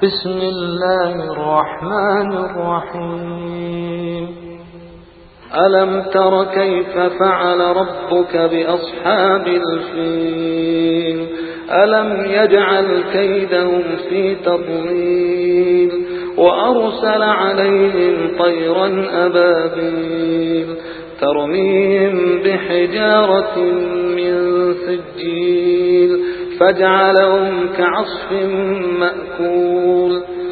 بسم الله الرحمن الرحيم. ألم تر كيف فعل ربك بأصحاب الفيل؟ ألم يجعل كيدهم في تضليل وأرسل عليهم طيرا أبابيل ترميهم بحجارة من سجيل فجعلهم كعصف مأكول.